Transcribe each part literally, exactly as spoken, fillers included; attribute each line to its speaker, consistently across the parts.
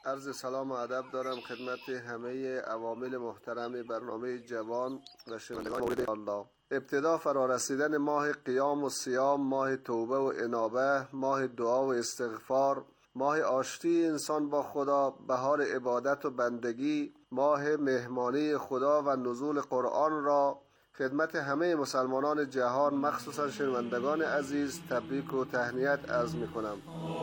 Speaker 1: عرض سلام و ادب دارم خدمت همه عوامل محترم برنامه جوان و شنوندگان مورد الله. ابتدا فرارسیدن ماه قیام و صیام، ماه توبه و انابه، ماه دعا و استغفار، ماه آشتی انسان با خدا، بهار عبادت و بندگی، ماه مهمانی خدا و نزول قرآن را خدمت همه مسلمانان جهان مخصوصا شنوندگان عزیز تبریک و تهنیت عرض می کنم.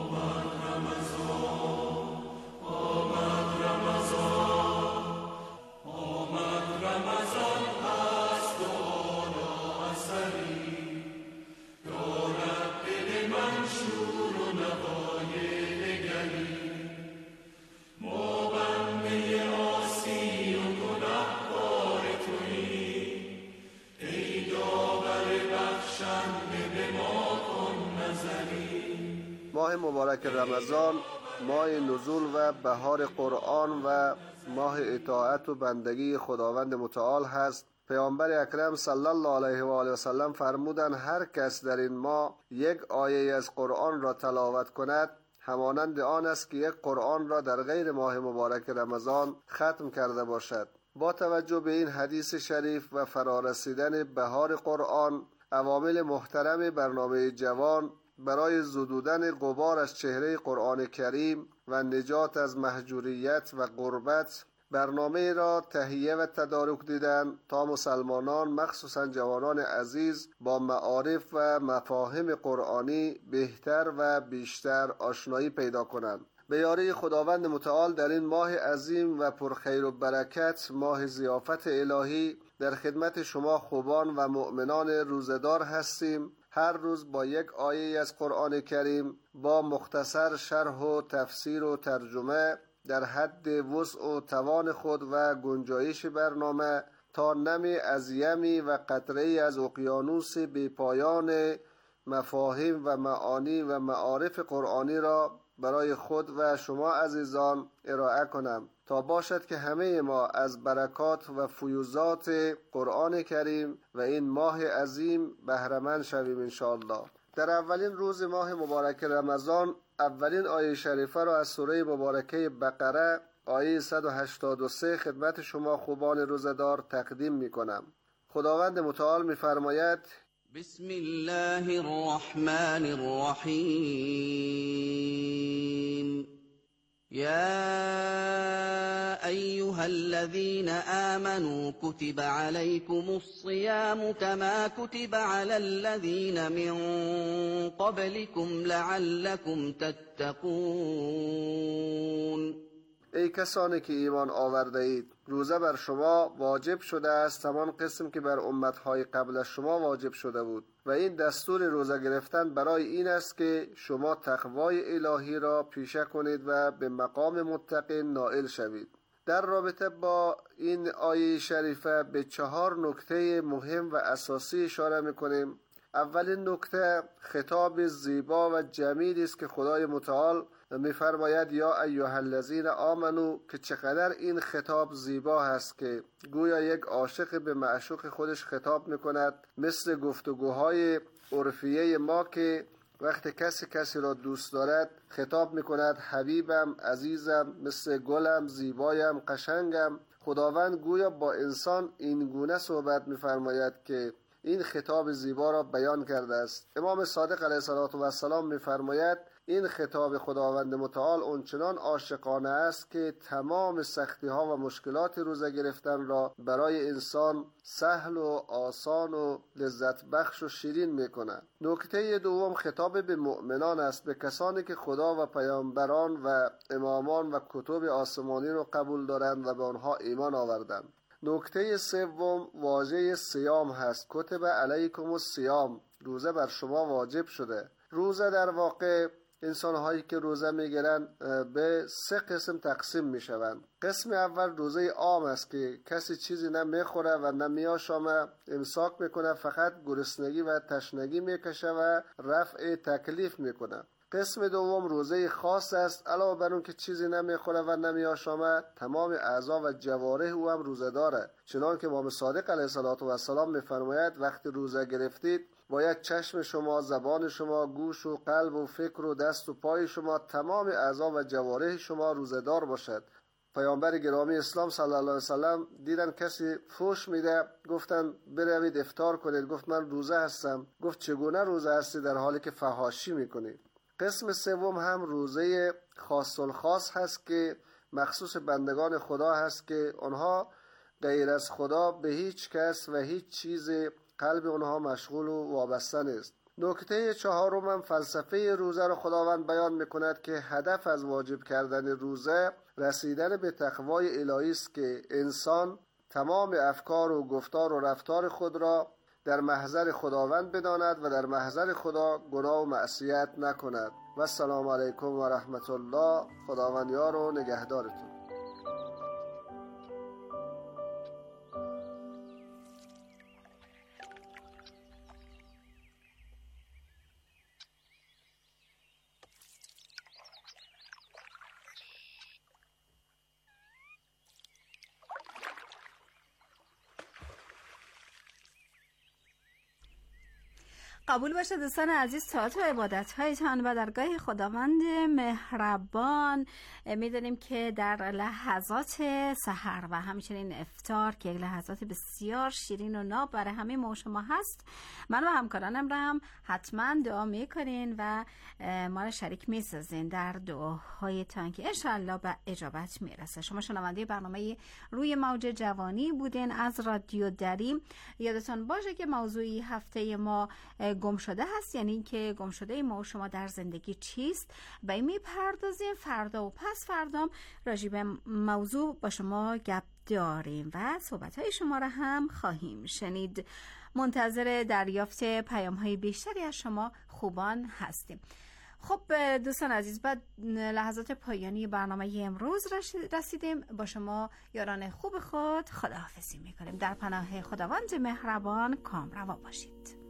Speaker 1: ماه مبارک رمضان ماه نزول و بهار قرآن و ماه اطاعت و بندگی خداوند متعال هست. پیامبر اکرم صلی الله علیه و آله و سلم فرمودند هر کس در این ماه یک آیه از قرآن را تلاوت کند همانند آن است که یک قرآن را در غیر ماه مبارک رمضان ختم کرده باشد. با توجه به این حدیث شریف و فرارسیدن بهار قرآن، عوامل محترم برنامه جوان برای زدودن غبار از چهره قرآن کریم و نجات از مهجوریت و غربت برنامه را تهیه و تدارک دیدن تا مسلمانان مخصوصا جوانان عزیز با معارف و مفاهیم قرآنی بهتر و بیشتر آشنایی پیدا کنند. به یاری خداوند متعال در این ماه عظیم و پرخیر و برکت، ماه ضیافت الهی، در خدمت شما خوبان و مؤمنان روزدار هستیم. هر روز با یک آیه از قرآن کریم با مختصر شرح و تفسیر و ترجمه در حد وسع و توان خود و گنجایش برنامه تا نمی از یمی و قطره‌ای از اقیانوس بی پایان مفاهیم و معانی و معارف قرآنی را برای خود و شما عزیزان ارائه کنم تا باشد که همه ما از برکات و فیوزات قرآن کریم و این ماه عظیم بهره‌مند شویم انشاءالله. در اولین روز ماه مبارک رمضان اولین آیه شریفه را از سوره مبارکه بقره آیه صد و هشتاد و سه خدمت شما خوبان روزدار تقدیم می کنم. خداوند متعال می فرماید
Speaker 2: بسم الله الرحمن الرحیم يا أيها الذين آمنوا كتب عليكم الصيام كما كتب على الذين من قبلكم لعلكم تتقون.
Speaker 1: ای کسانی که ایمان آورده اید، روزه بر شما واجب شده است همان قسم که بر امتهای قبل از شما واجب شده بود و این دستور روزه گرفتن برای این است که شما تقوای الهی را پیشه کنید و به مقام متقین نائل شوید. در رابطه با این آیه شریفه به چهار نکته مهم و اساسی اشاره میکنیم. اولین نکته خطاب زیبا و جمیلی است که خدای متعال می‌فرماید یا ایها الذین آمنو، که چقدر این خطاب زیبا هست که گویا یک عاشق به معشوق خودش خطاب می‌کند، مثل گفتگوهای عرفیه ما که وقتی کسی کسی را دوست دارد خطاب می‌کند حبیبم، عزیزم، مثل گلم، زیبایم، قشنگم. خداوند گویا با انسان این گونه صحبت می‌فرماید که این خطاب زیبا را بیان کرده است. امام صادق علیه السلام می‌فرماید این خطاب خداوند متعال اونچنان عاشقانه است که تمام سختی ها و مشکلات روزه گرفتن را برای انسان سهل و آسان و لذت بخش و شیرین میکنه. نکته دوم خطاب به مؤمنان است، به کسانی که خدا و پیامبران و امامان و کتب آسمانی را قبول دارند و به آنها ایمان آوردند. نکته سوم واژه صیام هست. کتب علیکم الصیام، روزه بر شما واجب شده. روزه در واقع انسان هایی که روزه میگیرن به سه قسم تقسیم میشوند. قسم اول روزه عام است که کسی چیزی نمیخوره و نمیاشامه، امساک میکنه، فقط گرسنگی و تشنگی میکشه و رفع تکلیف میکنه. قسم دوم روزه خاص است، علاوه بر اون که چیزی نمیخوره و نمیاشامه تمام اعضا و جوارح او هم روزه داره، چنان که امام صادق علیه السلام میفرماید وقتی روزه گرفتید باید چشم شما، زبان شما، گوش و قلب و فکر و دست و پای شما، تمام اعضا و جوارح شما روزه‌دار باشد. پیامبر گرامی اسلام صلی الله علیه و سلم دیدن کسی فحش میده، گفتن بروید افطار کنید. گفت من روزه هستم. گفت چگونه روزه هستی در حالی که فحاشی میکنی؟ قسم سوم هم روزه خاص الخاص هست که مخصوص بندگان خدا هست که آنها غیر از خدا به هیچ کس و هیچ چیز قلب آنها مشغول و وابسته نیست. نکته چهارم هم فلسفه روزه را خداوند بیان میکند که هدف از واجب کردن روزه رسیدن به تقوای الهی است که انسان تمام افکار و گفتار و رفتار خود را در محضر خداوند بداند و در محضر خدا گناه و معصیت نکند. و السلام علیکم و رحمت الله. خداوند یار و نگهدارتون.
Speaker 3: قبول باشه دوستان عزیز، طاعت و عبادت هایتان و درگاه خداوند مهربان. میدونیم که در لحظات سحر و همچنین افطار که لحظات بسیار شیرین و ناب برای همه ما و شما هست، من و همکارانم را هم حتما دعا میکنین و ما را شریک میسازین در دعاهایتان که انشاءالله به اجابت میرسه. شما شنونده برنامه روی موج جوانی بودین از رادیو دری. یادتان باشه که موضوعی هفته ما گم شده هست، یعنی اینکه گم شده ما و شما در زندگی چیست. به این میپردازیم. فردا و پس فردام راجع به موضوع با شما گپ داریم و صحبت‌های شما را هم خواهیم شنید. منتظر دریافت پیام‌های بیشتری از شما خوبان هستیم. خب دوستان عزیز، بعد لحظات پایانی برنامه امروز رسیدیم. با شما یاران خوب خود خداحافظی میکنیم. در پناه خداوند مهربان کامروا باشید.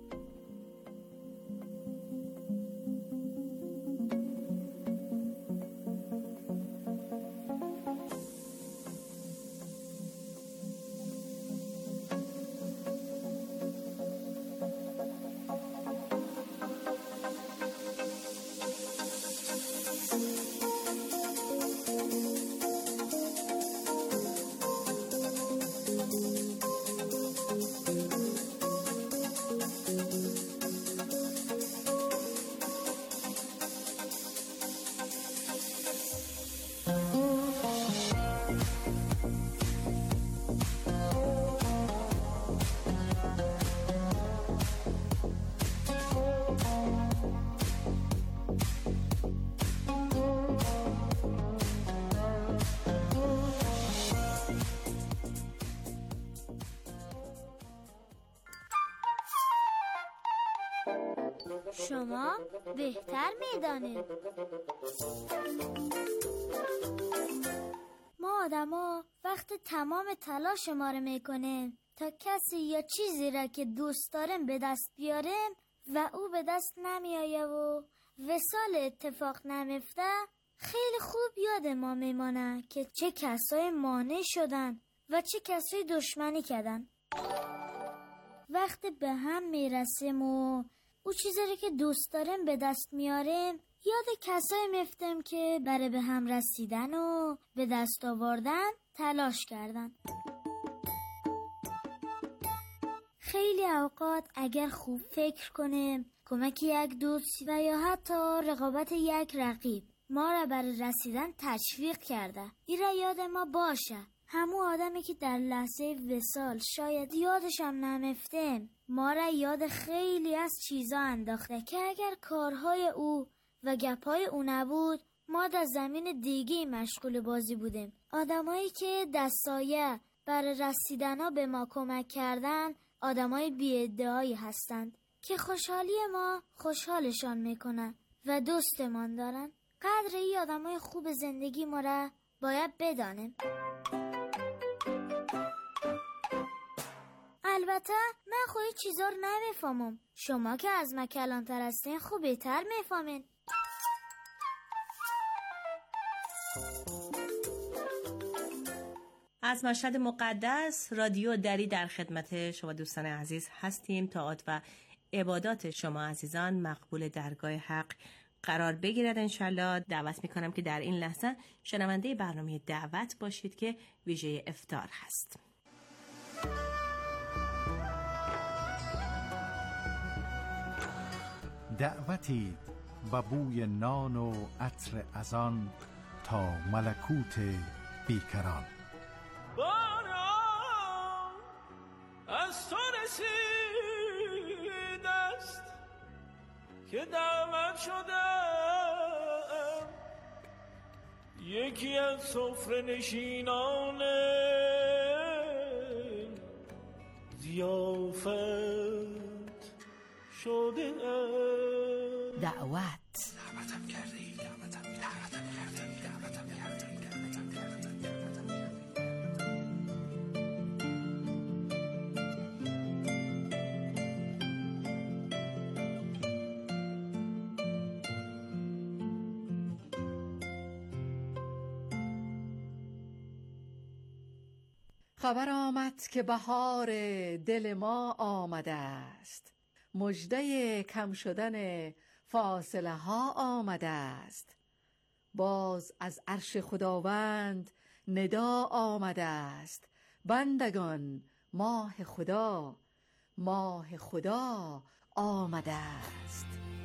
Speaker 4: شما بهتر میدانید. ما آدما وقت تمام تلاش ما رو میکنیم تا کسی یا چیزی را که دوست داریم به دست بیاریم و او به دست نمیآیه و وصال اتفاق نمیفته. خیلی خوب یاد ما میمانه که چه کسای مانع شدن و چه کسای دشمنی کردن. وقتی به هم میرسیم و او چیزی رو که دوست داریم به دست میاریم، یاد کسایی میفتیم که برای به هم رسیدن و به دست آوردن تلاش کردن. خیلی اوقات اگر خوب فکر کنیم، کمک یک دوست و یا حتی رقابت یک رقیب ما را برای رسیدن تشویق کرده. این را یاد ما باشه. همون آدمی که در لحظه وصال شاید یادش هم نمیفتیم، ما را یاد خیلی از چیزا انداخته که اگر کارهای او و گپای او نبود، ما در زمین دیگه مشغول بازی بودیم. آدمایی که دستایه برای رسیدن به ما کمک کردن، آدمای بی‌ادعایی هستند که خوشحالی ما خوشحالشان میکنن و دوستمان دارن. قدر این آدمای خوب زندگی ما را باید بدانیم. البته من خواهی چیزا رو نمیفهمم. شما که از من کلانتر هستین خوب بهتر میفهمین.
Speaker 5: از مشهد مقدس رادیو دری در خدمت شما دوستان عزیز هستیم. طاعت و عبادات شما عزیزان مقبول درگاه حق قرار بگیرد انشالله. دعوت میکنم که در این لحظه شنونده برنامه دعوت باشید که ویژه افطار هست.
Speaker 6: دعوتی به بوی نان و عطر ازان تا ملکوت بیکران.
Speaker 7: باران از تو رسید است که دعوت شدم، یکی از سفره نشینان ضیافت شده
Speaker 5: دعوت.
Speaker 7: دعوتم کردی، دعوتم دعوتم کردی، دعوتم کردی، دعوتم کردی، دعوتم
Speaker 8: خبر آمد که بهار دل ما آمده است، مژده کم شدن فاصله ها آمده است. باز از عرش خداوند ندا آمده است، بندگان ماه خدا، ماه خدا آمده است.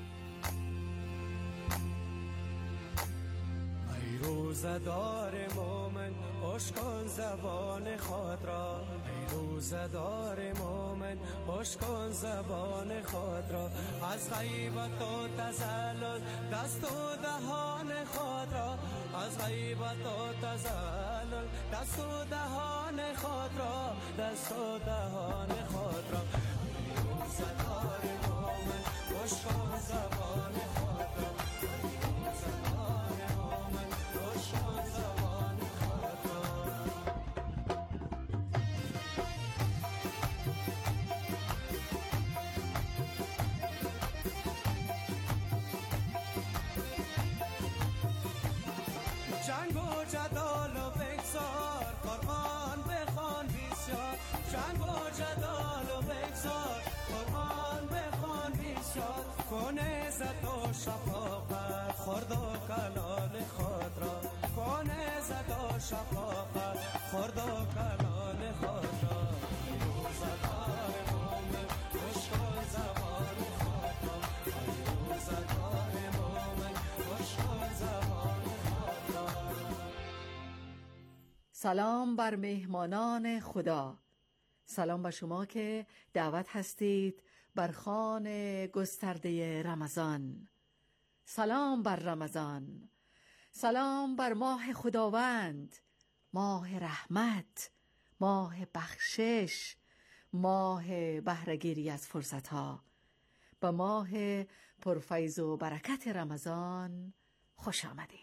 Speaker 7: ای روزدار مومن اشکان زبان خود را، ای روزدار مومن اشکان زبان خود را، از غیبت و تزلل دست و دهان خود را، از غیبت و تزلل دست و دهان خود را، دست و دهان خود را. ای روزدار مومن اشکان زبان خود را، جنگ و جدال و بگذار، قرآن بخوان بسیار، جنگ و جدال و بگذار، قرآن بخوان بسیار، کن عزت و شفاقت خرد و کلال خود را، کن عزت و شفاقت خرد و کلال خود را. روزدار مومن اشکال زبان خود را، روزدار مومن اشکال زبان.
Speaker 8: سلام بر مهمانان خدا، سلام بر شما که دعوت هستید بر خوان گسترده رمضان. سلام بر رمضان، سلام بر ماه خداوند، ماه رحمت، ماه بخشش، ماه بهره‌گیری از فرصتها. به ماه پرفیض و برکت رمضان خوش آمدید.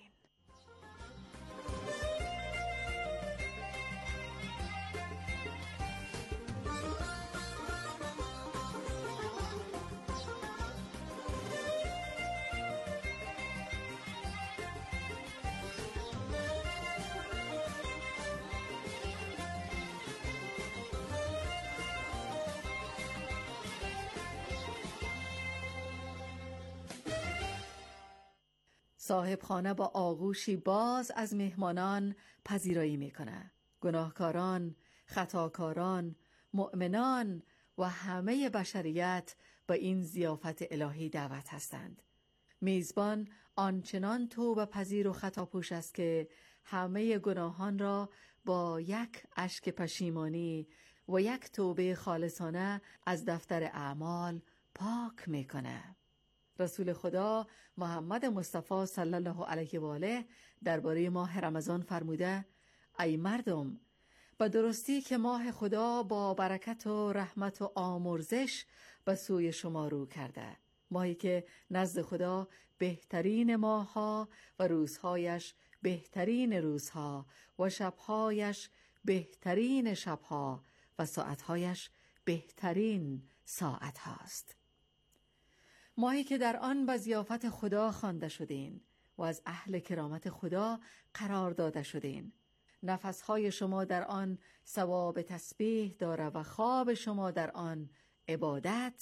Speaker 8: صاحب خانه با آغوشی باز از مهمانان پذیرایی میکنه. گناهکاران، خطاکاران، مؤمنان و همه بشریت به این ضیافت الهی دعوت هستند. میزبان آنچنان توبه پذیر و خطاپوش است که همه گناهان را با یک اشک پشیمانی و یک توبه خالصانه از دفتر اعمال پاک میکنه. رسول خدا محمد مصطفی صلی الله علیه و آله درباره ماه رمضان فرموده: ای مردم، به درستی که ماه خدا با برکت و رحمت و آمرزش به سوی شما رو کرده، ماهی که نزد خدا بهترین ماه‌ها و روزهایش بهترین روزها و شبهایش بهترین شبها و ساعتهایش بهترین ساعت هاست. ماهی که در آن به ضیافت خدا خوانده شدین و از اهل کرامت خدا قرار داده شدین. نفسهای شما در آن ثواب تسبیح داره و خواب شما در آن عبادت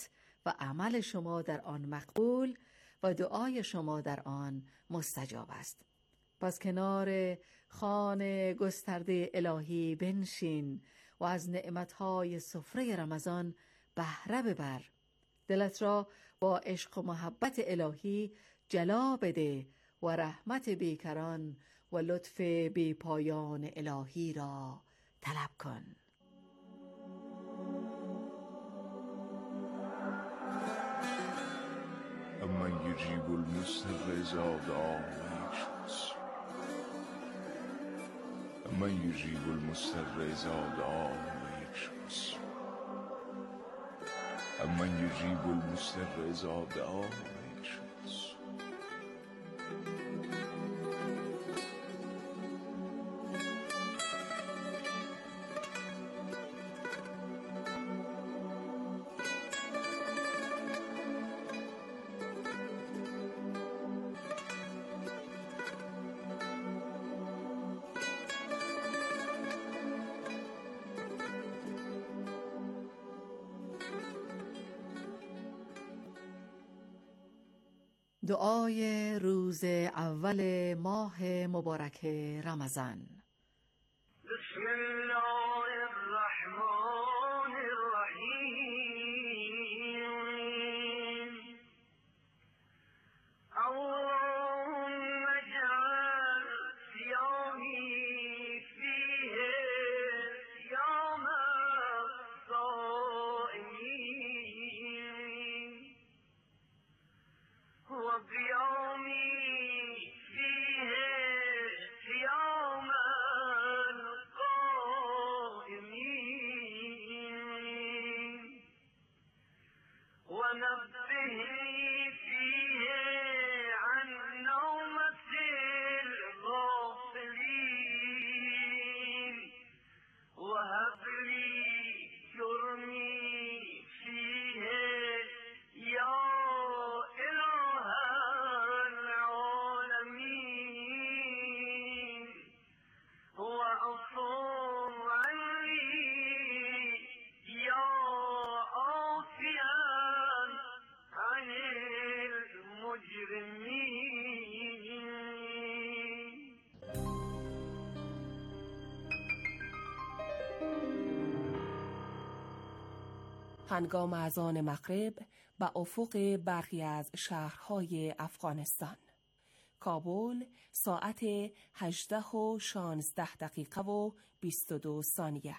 Speaker 8: و عمل شما در آن مقبول و دعای شما در آن مستجاب است. پس کنار خوان گسترده الهی بنشین و از نعمتهای سفره رمضان بهره ببر. دلت را با عشق و محبت الهی جلا بده و رحمت بیکران و لطف بی پایان الهی را طلب کن.
Speaker 9: من یجیب المضطر اذا دعا و یشفی من یجیب المضطر اذا دعا و یشفی من یجیب المضطر اذا دعا و یشفی.
Speaker 8: دعای روز اول ماه مبارک رمضان.
Speaker 10: بسم الله الرحمن الرحیم. اللهم اجعل صیامی فیه صیام الصائمین و قیامی فیه صیام القائمین و نبهنی فیه عن نومة الغافلین و هب لی جرمی فیه یا
Speaker 11: هنگام اذان مغرب به افق برخی از شهرهای افغانستان. کابل ساعت هجده و شانزده دقیقه و بیست و دو ثانیه.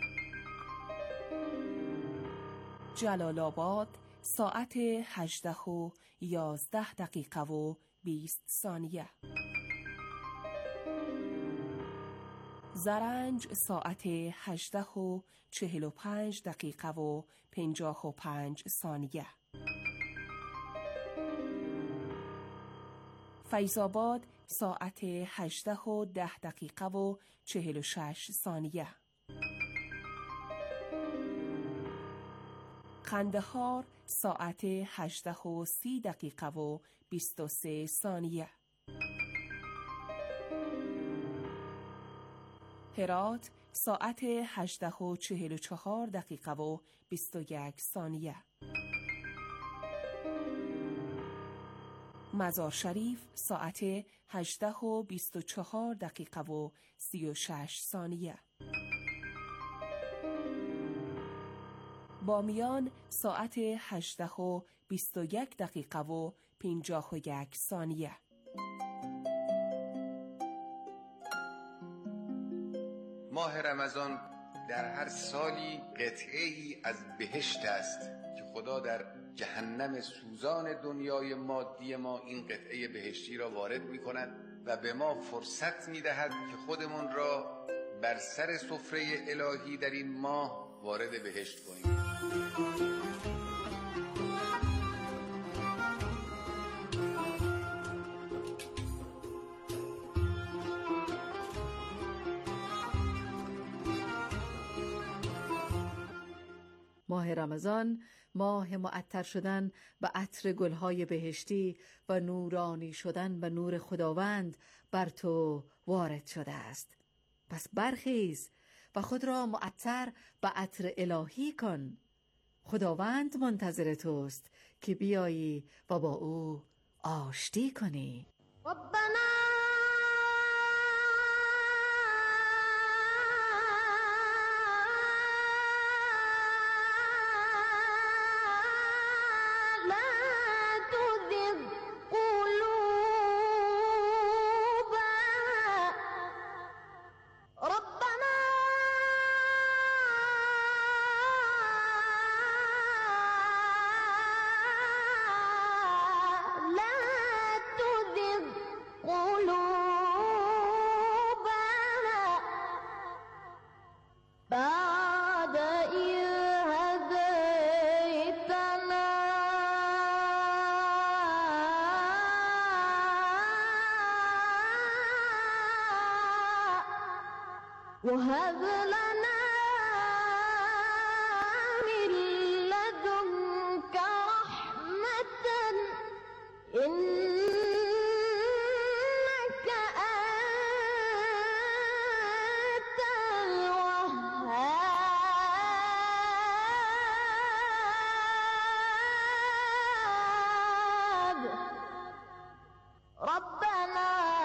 Speaker 11: جلال آباد ساعت هجده و یازده دقیقه و بیست ثانیه. زرنج ساعت هجده و چهل و پنج دقیقه و پنجاه و پنج ثانیه. فیض‌آباد ساعت هجده و ده دقیقه و چهل و شش ثانیه. قندهار ساعت هجده و سی دقیقه و بیست و سه ثانیه. هرات ساعت هجده و چهل و چهار دقیقه و بیست و یک ثانیه. مزار شریف ساعت هجده و بیست و چهار دقیقه و سی و شش ثانیه. بامیان ساعت هجده و بیست و یک دقیقه و پنجاه و یک ثانیه.
Speaker 12: ماه رمضان در هر سالی قطعه‌ای از بهشت است که خدا در جهنم سوزان دنیای مادی ما این قطعه بهشتی را وارد می کند و به ما فرصت می دهد که خودمون را بر سر سفره الهی در این ماه وارد بهشت کنیم.
Speaker 8: ماه رمضان، ماه معطر شدن به عطر گلهای بهشتی و نورانی شدن به نور خداوند بر تو وارد شده است. پس برخیز و خود را معطر به عطر الهی کن. خداوند منتظر توست که بیایی و با او آشتی کنی.
Speaker 4: ربنا وهب لنا من لدنك رحمة إنك أنت الوهاب. ربنا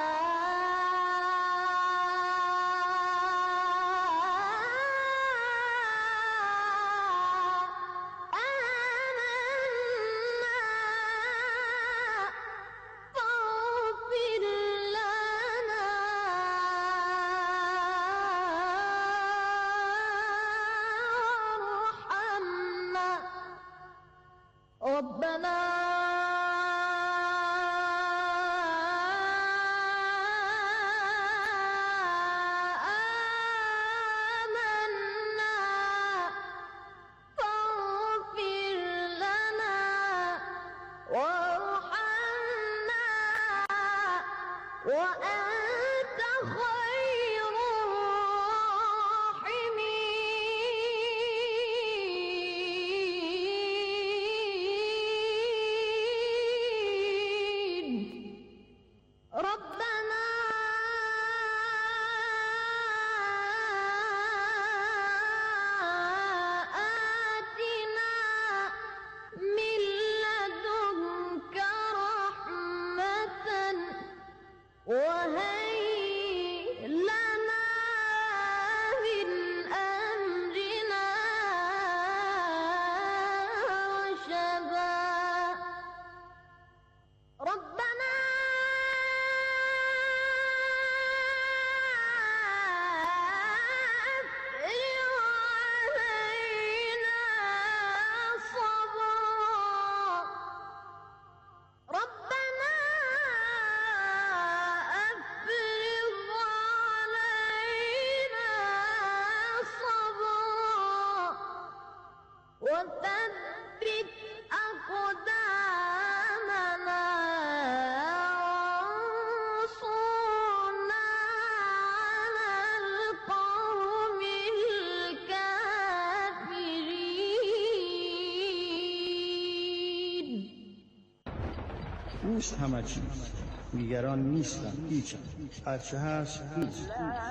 Speaker 4: ربنا آمنا فاغفر لنا وارحمنا وأنت خير وهيئ لنا من أمرنا رشدا. ربنا أفرغ علينا صبرا. ربنا وثبت أقدامنا وانصرنا على القوم الكافرين.
Speaker 13: اوست همه چیز، دیگران نیستن، هیچ هرچه هست نیست.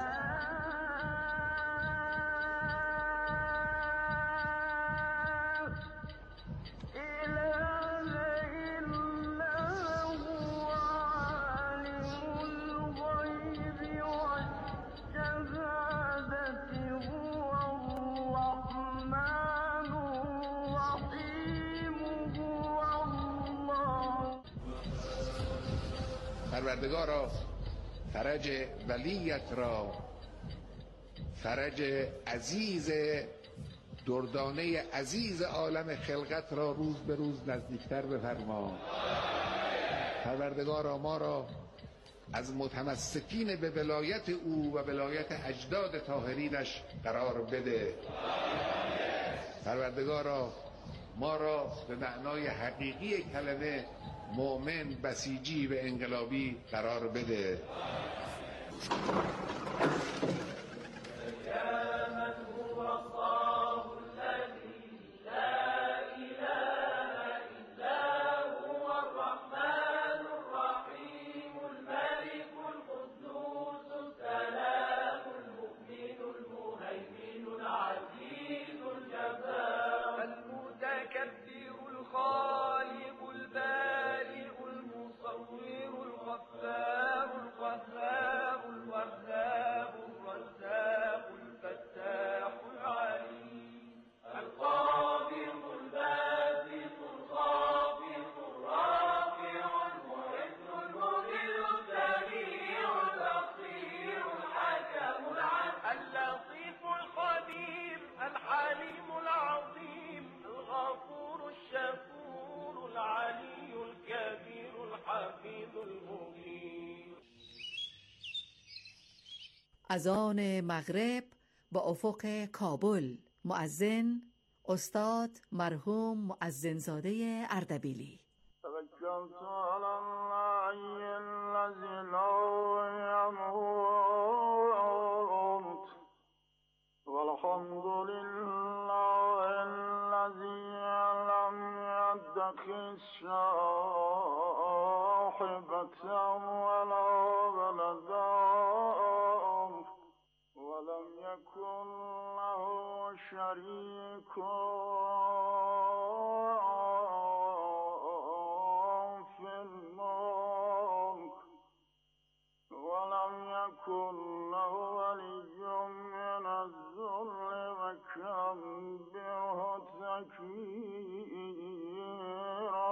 Speaker 12: پروردگارا فرج ولیت را، فرج عزیز دردانه عزیز عالم خلقت را روز به روز نزدیکتر بفرما. پروردگارا ما را از متمسکین به ولایت او و ولایت اجداد طاهرینش قرار بده. پروردگارا ما را به معنای حقیقی کلمه مؤمن، بسیجی و انقلابی قرار بده.
Speaker 8: از آن مغرب با افق کابل. مؤذن استاد مرحوم مؤذنزاده اردبیلی.
Speaker 14: توکلت علی الله الذی لا یموت والحمد لله الذی لم یتخذ صاحبة ولا ولدا ولم يكن له شريك في الملك ولم يكن له ولي من الذل وكبره تكبيرا.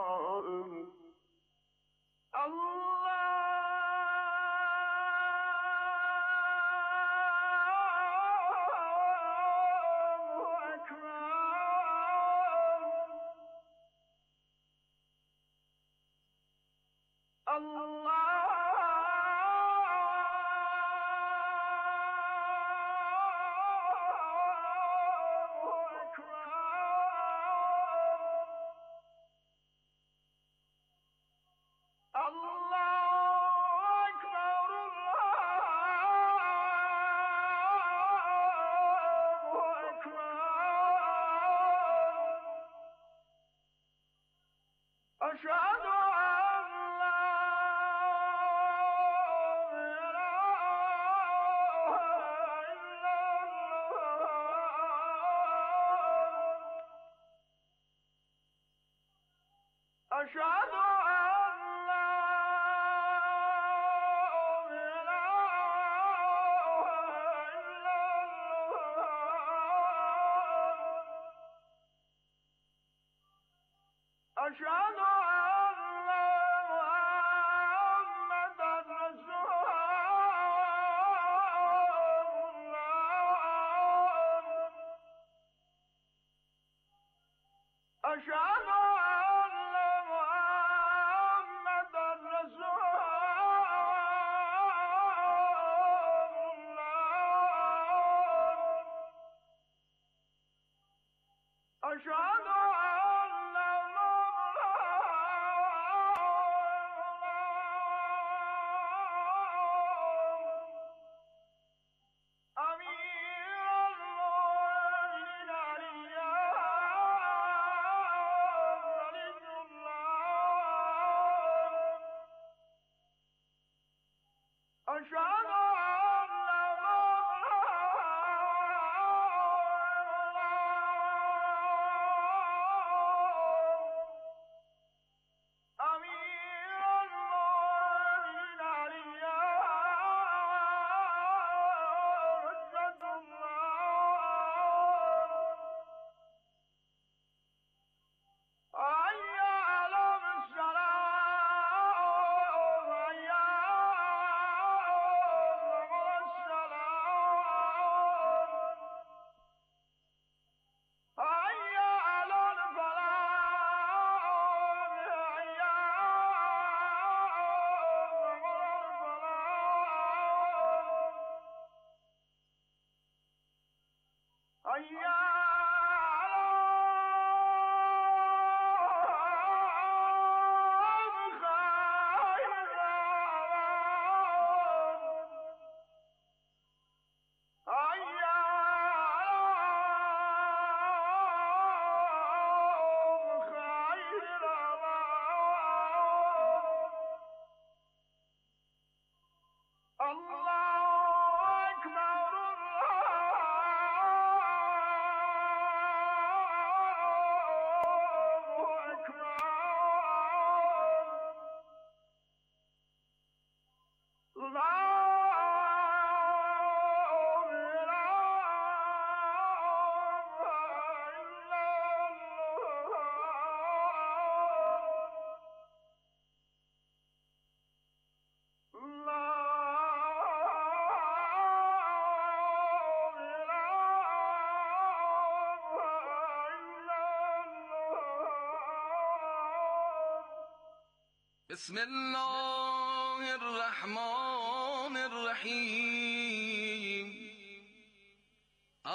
Speaker 15: بسم الله الرحمن الرحیم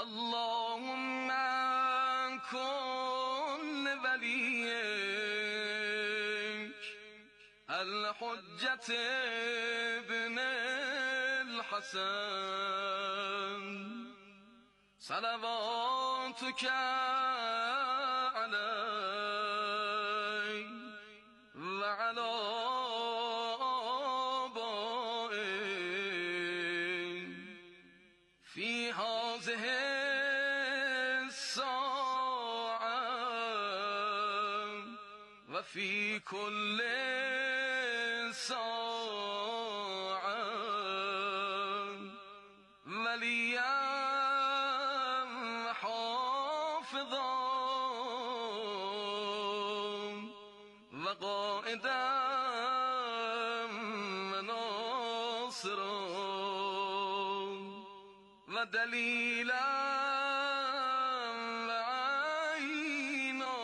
Speaker 7: اللهم كن وليك الحجة ابن الحسن صلواتك عليه وعلى آبائه في هذه الساعة وفي كل ساعة وليا حافظا وقائدا وناصرا ودليلا وعينا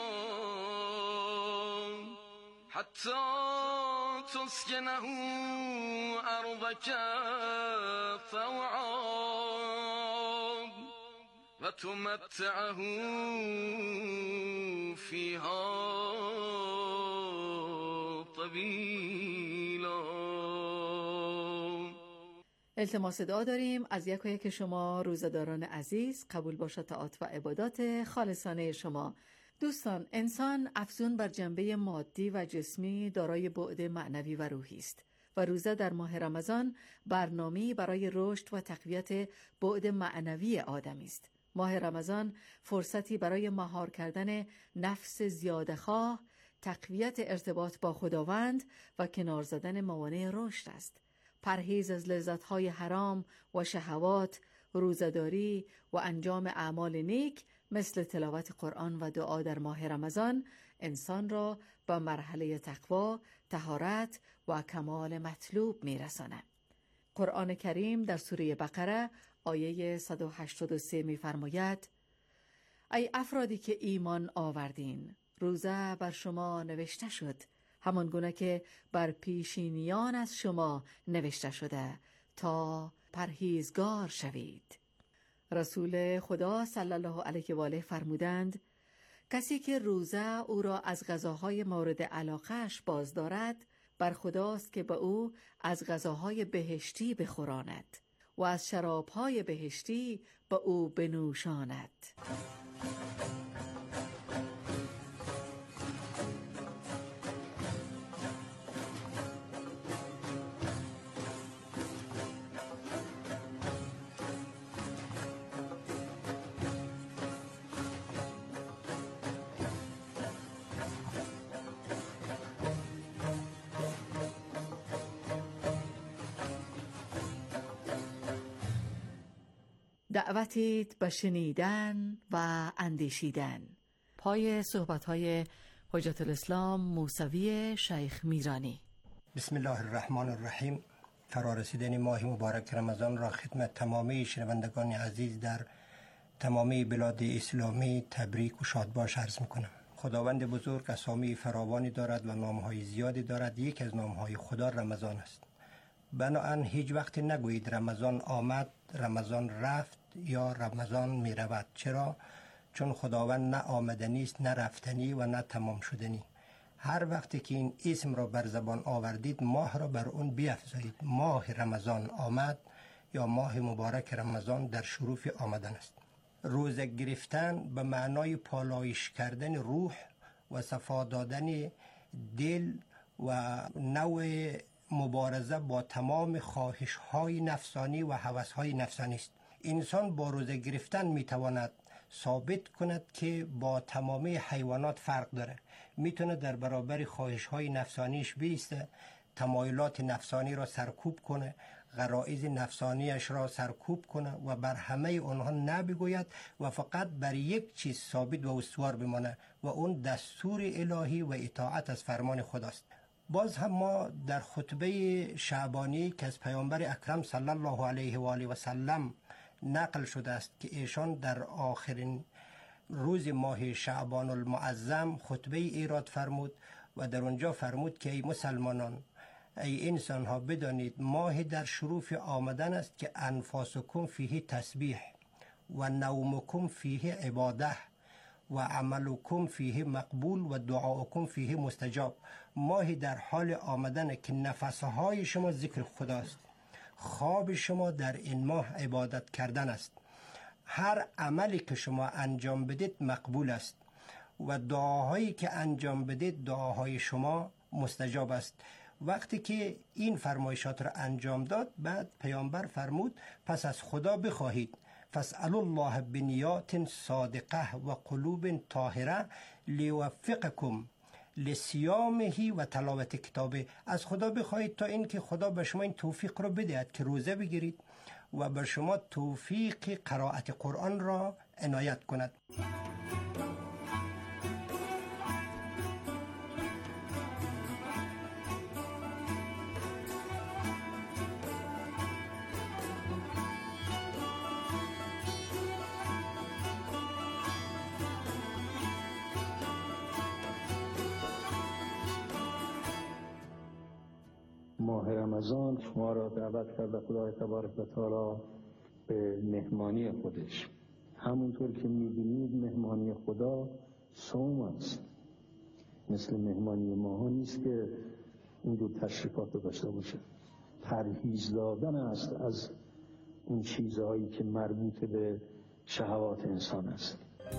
Speaker 7: حتى تسكنه أرضك طوعا وتمتعه فيها طويلا.
Speaker 8: التماس دعا داریم از یک و یک شما روزداران عزیز. قبول باشد طاعات و عبادات خالصانه شما. دوستان، انسان افزون بر جنبه مادی و جسمی دارای بعد معنوی و روحی است و روزه در ماه رمضان برنامه‌ای برای رشد و تقویت بعد معنوی آدمی است. ماه رمضان فرصتی برای مهار کردن نفس زیاده‌خواه، تقویت ارتباط با خداوند و کنار زدن موانع رشد است. پرهیز از لذت‌های حرام و شهوات، روزه‌داری و انجام اعمال نیک مثل تلاوت قرآن و دعا در ماه رمضان انسان را به مرحله تقوا، طهارت و کمال مطلوب می‌رساند. قرآن کریم در سوره بقره آیه صد و هشتاد و سه می‌فرماید: ای افرادی که ایمان آوردین، روزه بر شما نوشته شد همان گونه که بر پیشینیان از شما نوشته شده تا پرهیزگار شوید. رسول خدا صلی الله علیه و آله فرمودند: کسی که روزه او را از غذاهای مورد علاقه‌اش باز دارد، بر خداست که به او از غذاهای بهشتی بخوراند و از شرابهای بهشتی به او بنوشاند. دعوتیت به شنیدن و اندیشیدن. پای صحبت‌های حجت الاسلام موسوی شیخ میرانی.
Speaker 16: بسم الله الرحمن الرحیم. فرارسیدن ماه مبارک رمضان را خدمت تمامی شنوندگان عزیز در تمامی بلاد اسلامی تبریک و شادباش عرض میکنم. خداوند بزرگ اسامی فراوانی دارد و نامهای زیادی دارد. یک از نامهای خدا رمضان است. بنابراین هیچ وقت نگویید رمضان آمد، رمضان رفت یا رمضان می رود. چرا؟ چون خداوند نه آمدنی است، نه رفتنی و نه تمام شدنی. هر وقتی که این اسم را بر زبان آوردید ماه را بر اون بیفزایید. ماه رمضان آمد یا ماه مبارک رمضان در شروف آمدن است. روزه گرفتن به معنای پالایش کردن روح و صفا دادن دل و نوع مبارزه با تمام خواهش های نفسانی و هوس های نفسانی است. انسان با روزه گرفتن میتواند ثابت کند که با تمامی حیوانات فرق داره. میتونه در برابر خواهش های نفسانیش بیسته، تمایلات نفسانی را سرکوب کنه، غرایز نفسانیش را سرکوب کنه و بر همه اونها نبگوید و فقط بر یک چیز ثابت و استوار بمانه و اون دستور الهی و اطاعت از فرمان خداست. باز هم ما در خطبه شعبانی که از پیامبر اکرم صلی الله علیه و آله و سلم نقل شده است که ایشان در آخرین روز ماه شعبان المعظم خطبه ایراد فرمود و در اونجا فرمود که ای مسلمانان، ای انسان ها، بدانید ماه در شروف آمدن است که انفاسکم فیه تسبیح و نومکم فیه عباده و عملکم فیه مقبول و دعاکم فیه مستجاب. ماهی در حال آمدن که نفسهای شما ذکر خداست، خواب شما در این ماه عبادت کردن است، هر عملی که شما انجام بدید مقبول است و دعاهایی که انجام بدید دعاهای شما مستجاب است. وقتی که این فرمایشات را انجام داد، بعد پیامبر فرمود پس از خدا بخواهید، فاسألوا الله بنیات صادقه و قلوب طاهره لیوفقکم لصیامه و تلاوت کتابه. از خدا بخواهید تا اینکه خدا به شما این توفیق را بدهد که روزه بگیرید و به شما توفیق قرائت قرآن را عنایت کند.
Speaker 13: ماه رمضان شما را دعوت کرده خدای تبارک و تعالی به مهمانی خودش. همونطور که می‌بینید مهمانی خدا صوم است، مثل مهمانی ماها نیست که این دو تشریفات رو داشته باشه. پرهیز دادن است از اون چیزهایی که مربوط به شهوات انسان است.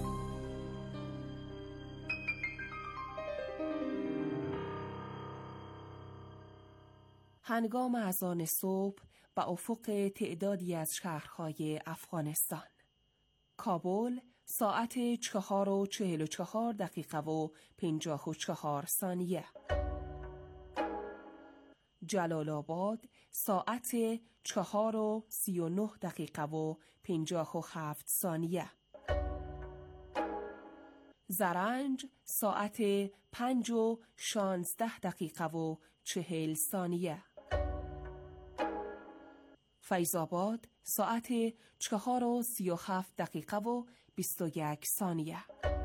Speaker 11: هنگام اذان صبح به افق تعدادی از شهرهای افغانستان. کابل ساعت چهار و چهل و چهار دقیقه و پنجاه و چهار ثانیه. جلال آباد ساعت چهار و سی و نه دقیقه و پنجاه و هفت ثانیه. زرنج ساعت پنج و شانزده دقیقه و چهل ثانیه. فیض‌آباد ساعت چهار و سی و هفت دقیقه و بیست و یک ثانیه.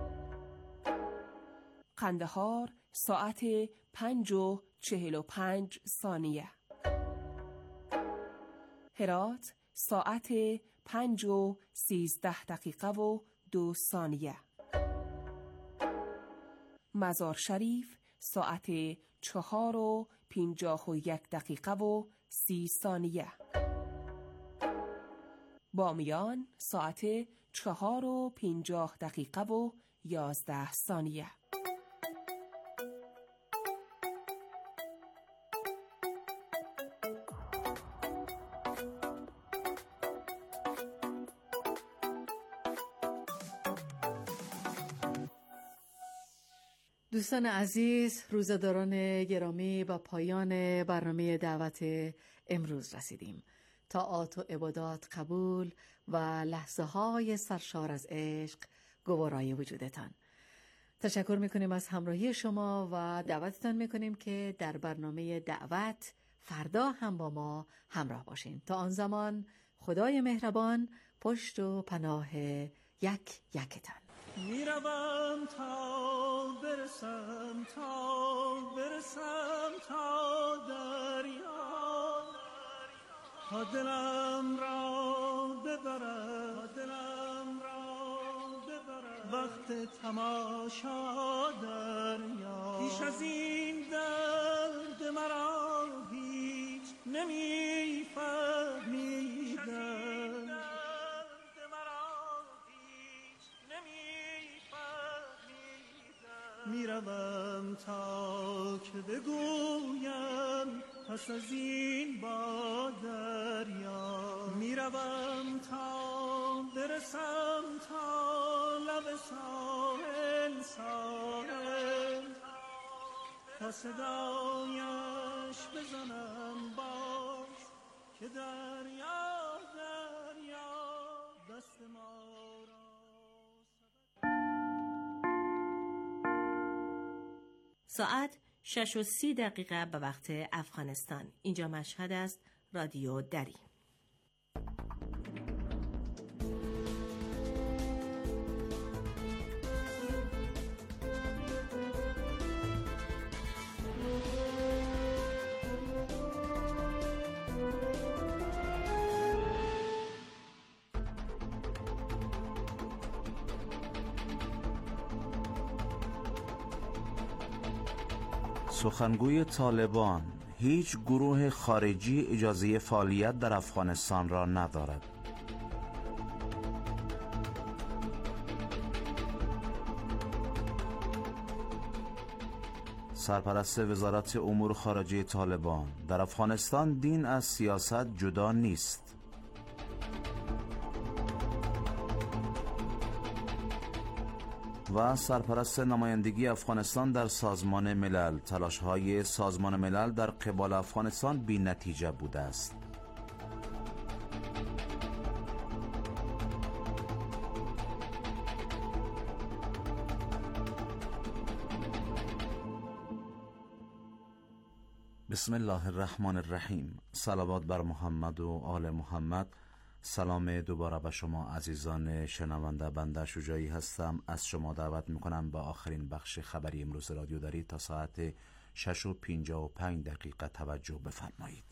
Speaker 11: قندهار ساعت پنج و چهل و پنج ثانیه. هرات ساعت پنج و سیزده دقیقه و دو ثانیه. مزار شریف ساعت چهار و پنجاه و یک دقیقه و سی ثانیه. بامیان ساعت چهار و پنجاه دقیقه و یازده ثانیه.
Speaker 8: دوستان عزیز، روزه‌داران گرامی، با پایان برنامه دعوت امروز رسیدیم. طاعات و عبادات قبول و لحظه های سرشار از عشق گوارای وجودتان. تشکر میکنیم از همراهی شما و دعوتتان میکنیم که در برنامه دعوت فردا هم با ما همراه باشین. تا آن زمان خدای مهربان پشت و پناه یک یکتان.
Speaker 7: میروم تا برسم تا برسم تا دریا، تا دلم را ببرم دلم را ببرم وقت تماشا دریا. پیش از این درد مرا هیچ نمی‌فهمیدم، میروم تا که بگویم پس از این با دریا. میروم تا برسم تا لب ساحل ساحل، تا صدایش بزنم باز که دریا دریا دست ما را.
Speaker 5: ساعت شش و سی دقیقه به وقت افغانستان. اینجا مشهد است، رادیو دری.
Speaker 17: سخنگوی طالبان: هیچ گروه خارجی اجازه فعالیت در افغانستان را ندارد. سرپرست وزارت امور خارجه طالبان: در افغانستان دین از سیاست جدا نیست. و سرپرست نمایندگی افغانستان در سازمان ملل: تلاش‌های سازمان ملل در قبال افغانستان بی نتیجه بوده است. بسم الله الرحمن الرحیم. صلوات بر محمد و آل محمد. سلام دوباره به شما عزیزان شنونده. بنده شجاعی هستم. از شما دعوت میکنم به آخرین بخش خبری امروز رادیو داری تا ساعت شش و پنجاه و پنج دقیقه توجه بفرمایید.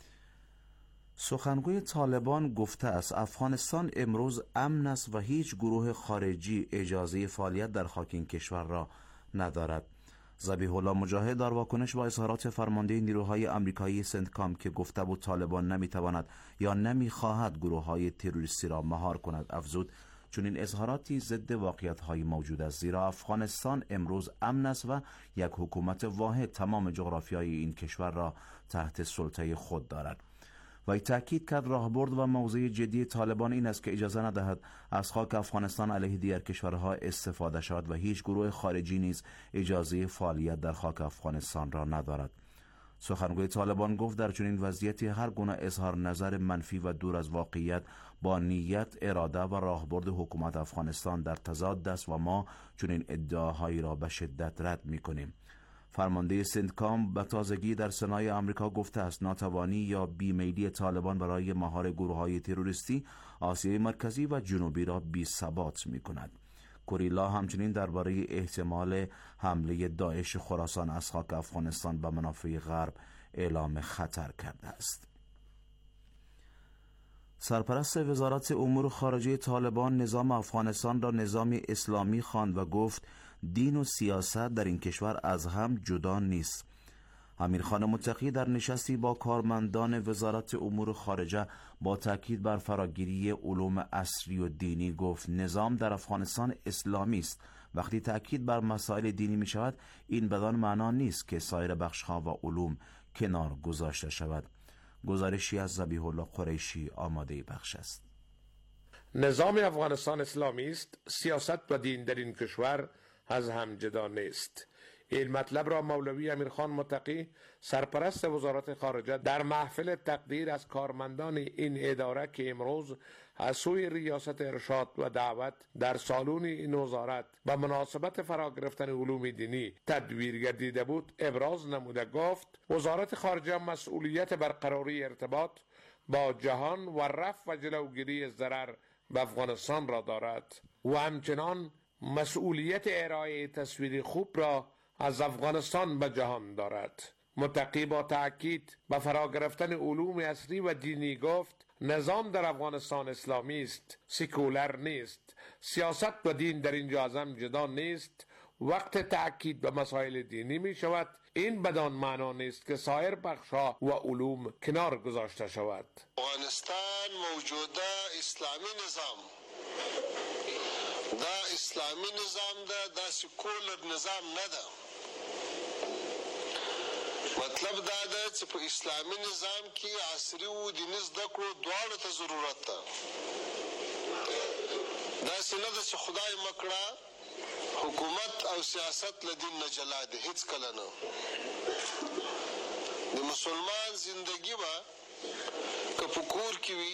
Speaker 17: سخنگوی طالبان گفته است افغانستان امروز امن است و هیچ گروه خارجی اجازه فعالیت در خاک این کشور را ندارد. ذبیح الله مجاهد در واکنش با اظهارات فرمانده نیروهای آمریکایی سنتکام که گفته بود طالبان نمیتواند یا نمیخواهد گروه‌های تروریستی را مهار کند افزود چون این اظهاراتی ضد واقعیت‌های موجود است، زیرا افغانستان امروز امن است و یک حکومت واحد تمام جغرافیای این کشور را تحت سلطه خود دارد. و تأکید کرد راهبرد و موضع جدی طالبان این است که اجازه ندهد از خاک افغانستان علیه دیگر کشورها استفاده شود و هیچ گروه خارجی نیز اجازه فعالیت در خاک افغانستان را ندارد. سخنگوی طالبان گفت در چنین وضعیتی هر گونه اظهار نظر منفی و دور از واقعیت با نیت، اراده و راهبرد حکومت افغانستان در تضاد است و ما چنین ادعاهایی را به شدت رد می‌کنیم. فرمانده سنتکام به تازگی در سنای آمریکا گفته است ناتوانی یا بیمیلی طالبان برای مهار گروه‌های تروریستی آسیای مرکزی و جنوبی را بی‌ثبات می‌کند. کوریلا همچنین درباره احتمال حمله داعش خراسان از خاک افغانستان به منافع غرب اعلام خطر کرده است. سرپرست وزارت امور خارجه طالبان نظام افغانستان را نظام اسلامی خواند و گفت دین و سیاست در این کشور از هم جدا نیست. امیرخان متقی در نشستی با کارمندان وزارت امور خارجه با تاکید بر فراگیری علوم عصری و دینی گفت نظام در افغانستان اسلامی است. وقتی تاکید بر مسائل دینی می شود این بدان معنا نیست که سایر بخش‌ها و علوم کنار گذاشته شود. گزارشی از ذبیح الله قریشی آماده بخش است.
Speaker 18: نظام افغانستان اسلامی است، سیاست و دین در این کشور از هم جدا نیست. این مطلب را مولوی امیرخان متقی سرپرست وزارت خارجه در محفل تقدیر از کارمندان این اداره که امروز از سوی ریاست ارشاد و دعوت در سالن این وزارت به مناسبت فرا گرفتن علوم دینی تدویر گردیده بود ابراز نموده گفت وزارت خارجه مسئولیت برقراری ارتباط با جهان و رفع و جلوگیری ضرر به افغانستان را دارد و همچنان مسئولیت ارائه تصویری خوب را از افغانستان به جهان دارد. متقی با تأکید به فرا گرفتن علوم عصری و دینی گفت نظام در افغانستان اسلامی است، سکولر نیست. سیاست و دین در اینجا از هم جدا نیست. وقت تأکید به مسائل دینی می شود این بدان معنا نیست که سایر بخش‌ها و علوم کنار گذاشته شود.
Speaker 19: افغانستان موجوده اسلامی نظام دا اسلامی نظام ده دا سکولر نظام نه ده. مطلب دا ده چې په اسلامی نظام کې عصري او دیني زده کړو دواړو ته ضرورت ده. داسې نه ده چې خدای مکړه حکومت او سیاست له دین نه جلا دي، هیڅ کله نه. د مسلمان زندگی به که په کور کې وي،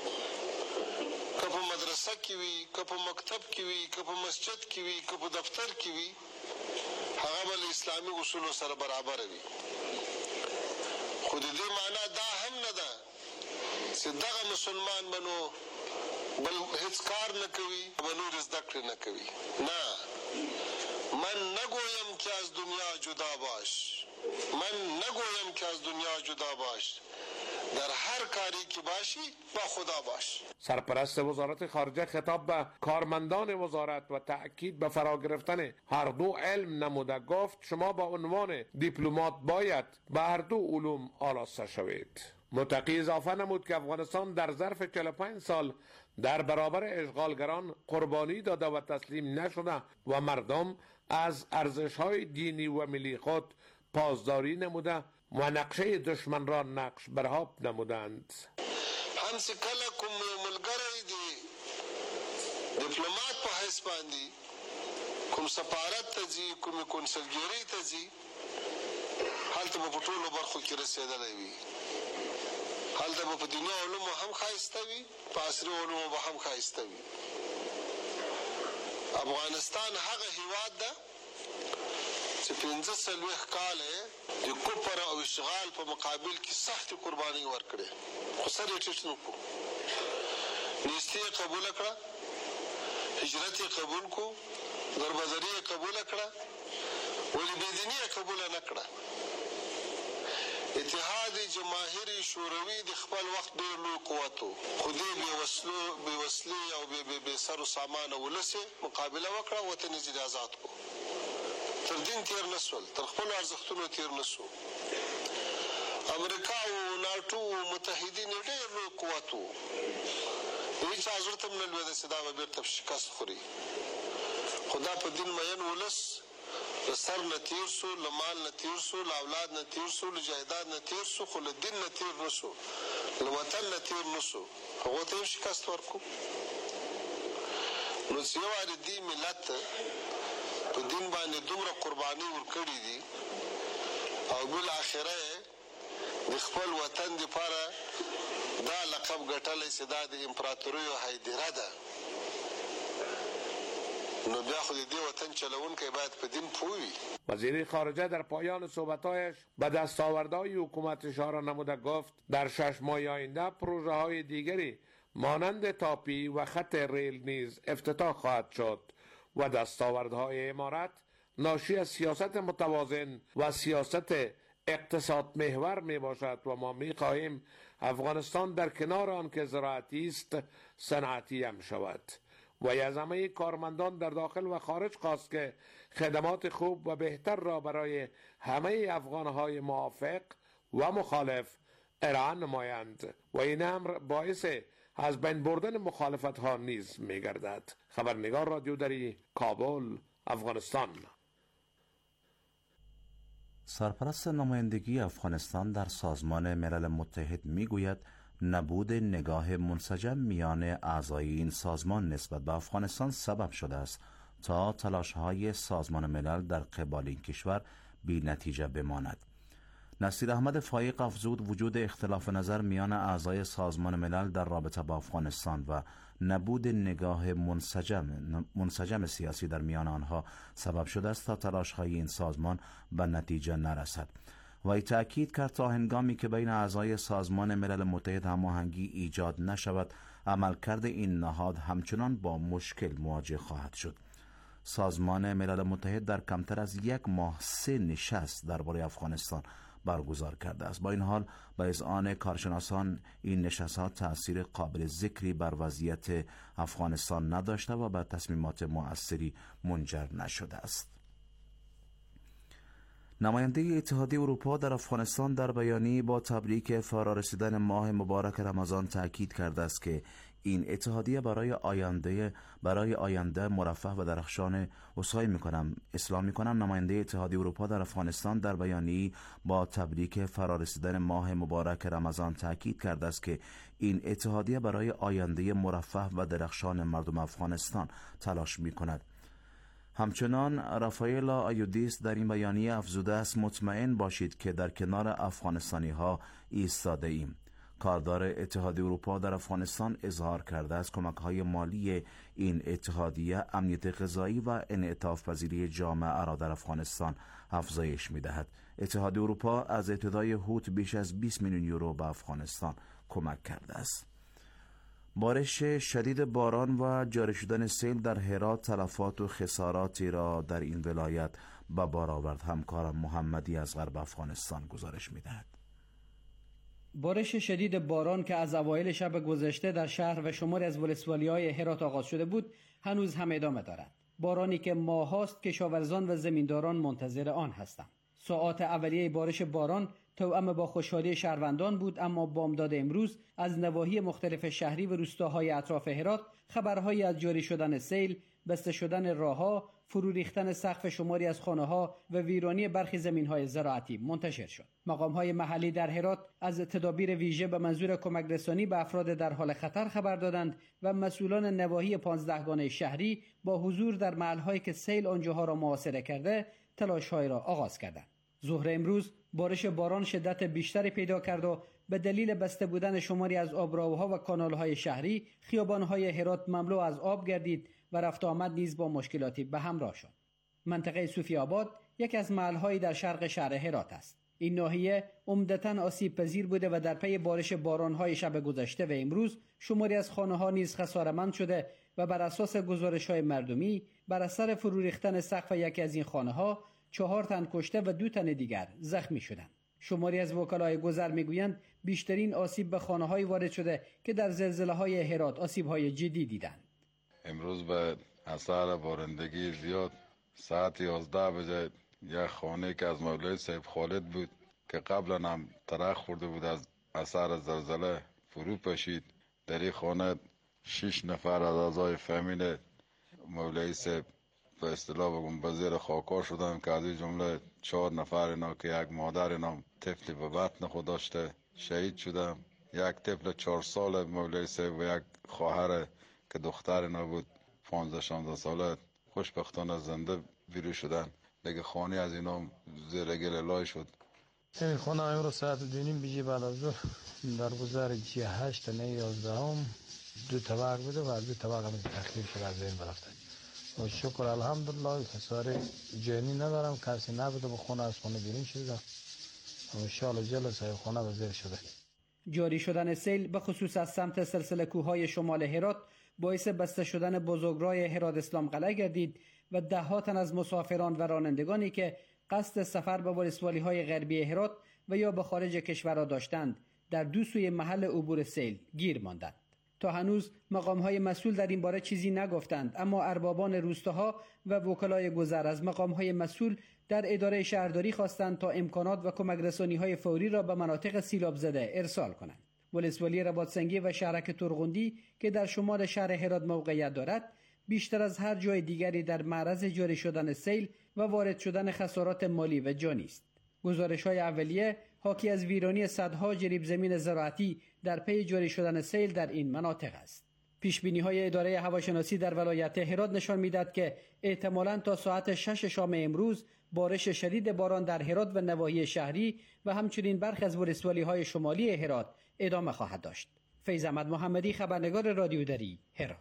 Speaker 19: که په مدرسه کې وي، که په مکتب کې وي، که په مسجد کې وي، که په دفتر کې وي، هغه به له اسلامي اصولو سره برابر وي. خو د دې معنا دا هم نه ده چې دغه مسلمان به نو بل هیڅ کار نه کوي، به نور زده کړې نه کوي. نه، من نگویم که از دنیا جدا باش، من نگویم که از دنیا جدا باش. در هر کاری که باشی با خدا باش.
Speaker 18: سرپرست وزارت خارجه خطاب به کارمندان وزارت و تأکید به فرا گرفتن هر دو علم نموده گفت شما با عنوان دیپلمات باید به هر دو علوم آلاسته شوید. متقی اضافه نمود که افغانستان در ظرف چهل و پنج سال در برابر اشغالگران قربانی داده و تسلیم نشده و مردم از ارزش‌های دینی و ملی خود پاسداری نموده و نقشه دشمن را نقش برآب نمودند.
Speaker 19: همس کله کوم ملګری دی دیپلومات په حیث باندې کوم سفارت ته ځي کوم کنسلګری ته ځي هلته په ټولو برخو کې رسیدلی وي. هلته په دنیا علومو هم ښایسته وي، په عصري علومو به هم ښایسته وي. افغانستان هغه هیواد ده چې پنځه څلوېښت کاله د کفر او اشغال په مقابل کې سخت قرباني ورکړې، خو سر یې ټیټ نه کړو. نیستي یې قبوله کړه، هجرت یې قبول کړو، دربدري یې قبوله کړه، ولې بېدیني یې قبوله نه کړه. اتحاد جماهیر شوروي د خپل وخت ډېر لوی قوت و، خو دې بې وسلې او بې سر و سامانه ولس یې مقابله وکړه، وطن یې ځینې ازاد کړو. تر دین تیر نسول، تر خپلو ارزښتونو تیر نسو. امریکا او ناټو متحدین ډېر لوی قوت و، د هېچا زړه ته هم نه لوېده چې دا به بېرته شکست خوري. خو دا په دین مین ولس له سر نه تیر سو، له مال نه تیر سو، له اولاد نه تیر سو، له جایداد نه تیر سو، خو له دین نه تیر نه سو، له وطن نه تیر نه سو. هغو ته یې شکست ورکړو. نو چې یو وارې دې ملت په دین باندې دومره قرباني ورکړي دي او بالاخره د خپل وطن دپاره دا لقب ګټلی چې دا د امپراتوریو هیدره ده، نو بیا خو د دې وطن چلوونکی باید په دین پوه وي.
Speaker 18: وزیر خارجه در پایان صحبت‌هایش به دستاوردهای حکومت اشاره نموده گفت در شش ماه آینده پروژه‌های دیگری مانند تاپی و خط ریل نیز افتتاح خواهد شد و دستاوردهای امارت ناشی از سیاست متوازن و سیاست اقتصاد محور می باشد و ما می خواهیم افغانستان در کنار آن که زراعتی است صنعتی هم شود. و از همه کارمندان در داخل و خارج خواست که خدمات خوب و بهتر را برای همه افغانهای موافق و مخالف ارائه نمایند و این امر باعث از بین بردن مخالفت ها نیز می گردد. خبرنگار رادیو دری، کابل، افغانستان.
Speaker 17: سرپرست نمایندگی افغانستان در سازمان ملل متحد می گوید نبود نگاه منسجم میان اعضای این سازمان نسبت به افغانستان سبب شده است تا تلاش‌های سازمان ملل در قبال این کشور بی نتیجه بماند. نصیر احمد فایق افزود وجود اختلاف نظر میان اعضای سازمان ملل در رابطه با افغانستان و نبود نگاه منسجم منسجم سیاسی در میان آنها سبب شده است تا تلاش‌های این سازمان به نتیجه نرسد. و تأکید کرد تا هنگامی که بین اعضای سازمان ملل متحد هماهنگی ایجاد نشود، عملکرد این نهاد همچنان با مشکل مواجه خواهد شد. سازمان ملل متحد در کمتر از یک ماه سه نشست درباره افغانستان برگزار کرده است. با این حال به اذعان کارشناسان این نشست‌ها تأثیر قابل ذکری بر وضعیت افغانستان نداشته و به تصمیمات مؤثری منجر نشده است. نماینده اتحادیه اروپا در افغانستان در بیانیه‌ای با تبریک فرارسیدن ماه مبارک رمضان تاکید کرده است که این اتحادیه برای آینده برای آینده مرفه و درخشان عذرخواهی می‌کنم اصلاح می‌کنم نماینده اتحادیه اروپا در افغانستان در بیانیه‌ای با تبریک فرارسیدن ماه مبارک رمضان تاکید کرده است که این اتحادیه برای آینده مرفه و درخشان مردم افغانستان تلاش می‌کند. همچنان رافائلا آیودیس در این بیانیه افزوده است مطمئن باشید که در کنار افغانستانی ها ایستاده ایم. کاردار اتحادیه اروپا در افغانستان اظهار کرده است کمک های مالی این اتحادیه امنیت غذایی و انعطاف پذیری جامعه را در افغانستان افزایش می دهد. اتحادیه اروپا از ابتدای هوت بیش از بیست میلیون یورو به افغانستان کمک کرده است. بارش شدید باران و جاری شدن سیل در هرات تلفات و خساراتی را در این ولایت به بار آورد. همکارم محمدی از غرب افغانستان گزارش می‌دهد.
Speaker 20: بارش شدید باران که از اوایل شب گذشته در شهر و شماری از ولسوالی‌های هرات آغاز شده بود، هنوز هم ادامه دارد. بارانی که ماهاست کشاورزان و زمینداران منتظر آن هستند. ساعات اولیه بارش باران توأم با خوشحالی شهروندان بود، اما بامداد امروز از نواحی مختلف شهری و روستاهای اطراف هرات خبرهایی از جاری شدن سیل، بسته شدن راهها، فرو ریختن سقف شماری از خانه‌ها و ویرانی برخی زمین‌های زراعتی منتشر شد. مقام‌های محلی در هرات از تدابیر ویژه به منظور کمک رسانی به افراد در حال خطر خبر دادند و مسئولان نواحی پانزدهگانه شهری با حضور در محل‌هایی که سیل آنجاها را محاصره کرده تلاش‌های را آغاز کردند. ظهر امروز بارش باران شدت بیشتری پیدا کرد و به دلیل بسته بودن شماری از آبراوها و کانال‌های شهری، خیابان‌های هرات مملو از آب گردید و رفت آمد نیز با مشکلاتی به همراه شد. منطقه صوفی آباد یکی از محل‌های در شرق شهر هرات است. این ناحیه عمدتاً آسیب پذیر بوده و در پی بارش باران‌های شب گذشته و امروز شماری از خانه‌ها نیز خساره‌مند شده و بر اساس گزارش‌های مردمی بر اثر فرو ریختن سقف یکی از این خانه‌ها چهار تن کشته و دو تن دیگر زخمی شدند. شماری از وکلای گذر میگویند بیشترین آسیب به خانه‌های وارد شده که در زلزله‌های هرات آسیب‌های جدی دیدند.
Speaker 21: امروز به اثر بارندگی زیاد ساعت یازده بجه یک خانه که از مولای صاحب خالد بود که قبلا هم ترق خورده بود از اثر زلزله فرو پاشید. در این خانه شش نفر از اعضای فامیل مولای صاحب به اصطلاح بگم به زیر خاکار شدن که از این جمله چهار نفر اینا که یک مادر اینا طفلی به بطن خود داشته شهید شده. یک طفل چهار ساله مولای صاحب و یک خواهر که دختر اینا بود پانزده شانزده ساله خوشبختانه زنده بیرون شدن. دیگه خانه از اینا زیر گل لای شد.
Speaker 22: این خانه امروز ساعت دو نیم بیجی بعد از ظهر در گذر جی هشت نه یازدهم دو طبق بوده و از دو طبق هم تخریب شده از بین برفته. و شکر الحمدلله خسار جانی ندارم، کسی نبوده به خونه از خونه بیرون شده و ان شاء الله جل صاحب خانه به زیر شده.
Speaker 20: جاری شدن سیل به خصوص از سمت سلسله کوههای شمال هرات باعث بسته شدن بزرگراه هرات اسلام قلعه گردید و ده ها تن از مسافران و رانندگانی که قصد سفر به ولسوالی‌های غربی هرات و یا به خارج کشور را داشتند در دو سوی محل عبور سیل گیر ماندند. تا هنوز مقام‌های مسئول در این باره چیزی نگفتند، اما اربابان روستاها و وکلای گذر از مقام‌های مسئول در اداره شهرداری خواستند تا امکانات و کمک رسانی‌های فوری را به مناطق سیلاب زده ارسال کنند. ولسوالی رباطسنگی و شهرک ترغندی که در شمال شهر هرات موقعیت دارد، بیشتر از هر جای دیگری در معرض جاری شدن سیل و وارد شدن خسارات مالی و جانی است. گزارش‌های اولیه حاکی از ویرانی صدها جریب زمین زراعتی در پی جاری شدن سیل در این مناطق است. پیشبینی‌های اداره هواشناسی در ولایت هرات نشان می‌دهد که احتمالاً تا ساعت شش شام امروز بارش شدید باران در هرات و نواحی شهری و همچنین برخی از ولسوالی‌های شمالی هرات ادامه خواهد داشت. فیض احمد محمدی، خبرنگار رادیو دری، هرات.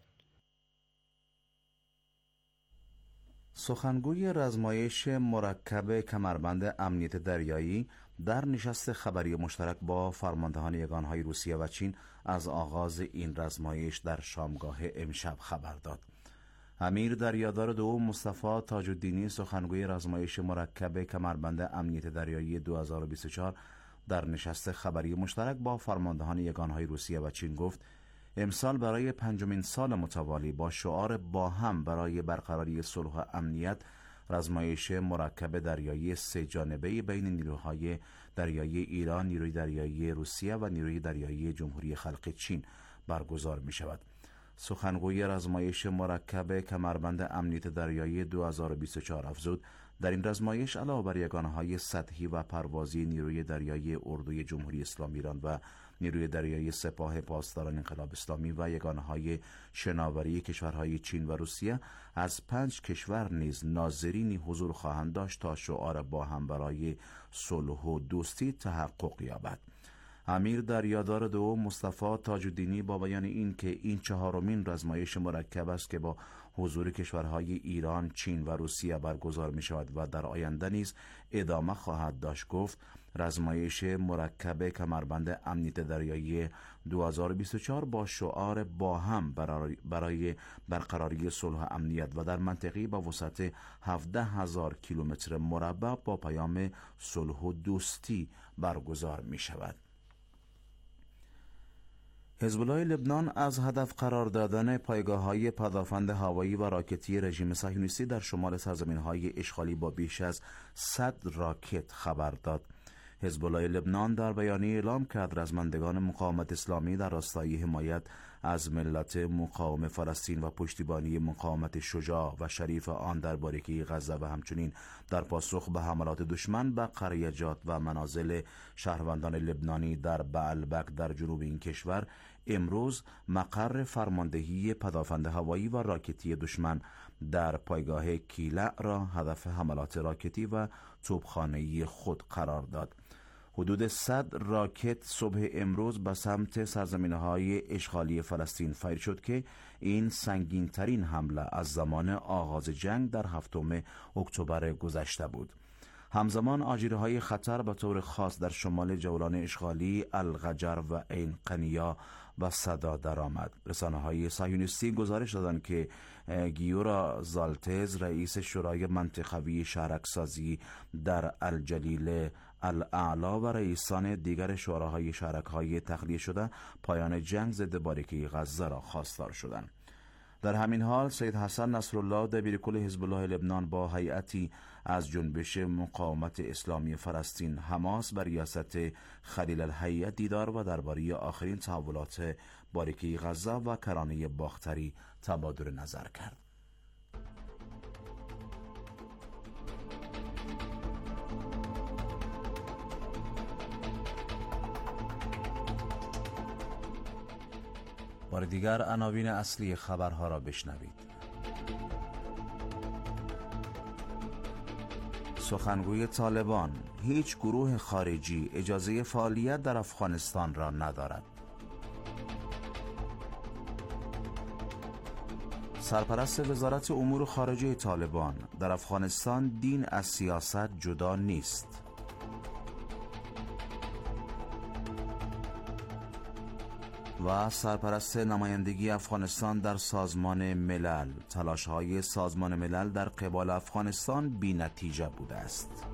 Speaker 17: سخنگوی رزمایش مرکب کمربند امنیت دریایی در نشست خبری مشترک با فرماندهان یگانهای روسیه و چین از آغاز این رزمایش در شامگاه امشب خبر داد. امیر دریادار دوم مصطفی تاج الدینی، سخنگوی رزمایش مرکب کمربند امنیت دریایی دو هزار و بیست و چهار، در نشست خبری مشترک با فرماندهان یگانهای روسیه و چین گفت امسال برای پنجمین سال متوالی با شعار با هم برای برقراری صلح و امنیت رزمایش مرکب دریایی سه جانبه بین نیروهای دریایی ایران، نیروی دریایی روسیه و نیروی دریایی جمهوری خلق چین برگزار می شود. سخنگوی رزمایش مرکب کمربند امنیت دریایی دو هزار و بیست و چهار افزود در این رزمایش علاوه بر یگانه‌های سطحی و پروازی نیروی دریایی اردوی جمهوری اسلامی ایران و نیروی دریایی سپاه پاسداران انقلاب اسلامی و یگانه‌های شناوری کشورهای چین و روسیه از پنج کشور نیز ناظرینی حضور خواهند داشت تا شعار با هم برای صلح و دوستی تحقق یابد. امیر دریادار دوم مصطفی تاج الدینی با بیان این که این چهارمین رزمایش مرکب است که با حضور کشورهای ایران، چین و روسیه برگزار می شود و در آینده نیز ادامه خواهد داشت گفت رزمایش مرکب کمربند امنیت دریایی دو هزار و بیست و چهار با شعار با هم برای برقراری صلح و امنیت و در منطقه‌ای با وسعت هفده هزار کیلومتر مربع با پیام صلح و دوستی برگزار می شود. حزب الله لبنان از هدف قرار دادن پایگاه‌های پدافند هوایی و راکتی رژیم صهیونیستی در شمال سرزمین‌های اشغالی با بیش از صد راکت خبر داد. حزب الله لبنان در بیانیه اعلام کرد رزمندگان مقاومت اسلامی در راستای حمایت از ملت مقاوم فلسطین و پشتیبانی مقاومت شجاع و شریف آن در باریکه غزه و همچنین در پاسخ به حملات دشمن به قریجات و منازل شهروندان لبنانی در بعلبک در جنوب این کشور امروز مقر فرماندهی پدافند هوایی و راکتی دشمن در پایگاه کیلع را هدف حملات راکتی و توپخانه‌ای خود قرار داد. حدود صد راکت صبح امروز به سمت سرزمین‌های اشغالی فلسطین فایر شد که این سنگین‌ترین حمله از زمان آغاز جنگ در هفتم اکتبر گذشته بود. همزمان آژیره‌های خطر به طور خاص در شمال جولان اشغالی الغجر و عین قنیا و صدا درآمد. رسانه‌های صهیونیستی گزارش دادند که گیورا زالتز رئیس شورای منطقوی شهرک‌سازی در الجلیل الاعلا و رئیسان دیگر شوراهای شهرک‌های تخلیه شده پایان جنگ ضد باریکه غزه را خواستار شدند. در همین حال سید حسن نصرالله دبیرکل حزب الله لبنان با هیئتی از جنبش مقاومت اسلامی فلسطین حماس بر ریاست خلیل الحیه دیدار و درباره آخرین تحولات باریکه غزه و کرانه باختری تبادل نظر کرد. بار دیگر عناوین اصلی خبرها را بشنوید. سخنگوی طالبان: هیچ گروه خارجی اجازه فعالیت در افغانستان را ندارد. سرپرست وزارت امور خارجه طالبان: در افغانستان دین از سیاست جدا نیست. و سرپرست نمایندگی افغانستان در سازمان ملل: تلاش‌های سازمان ملل در قبال افغانستان بی نتیجه بوده است.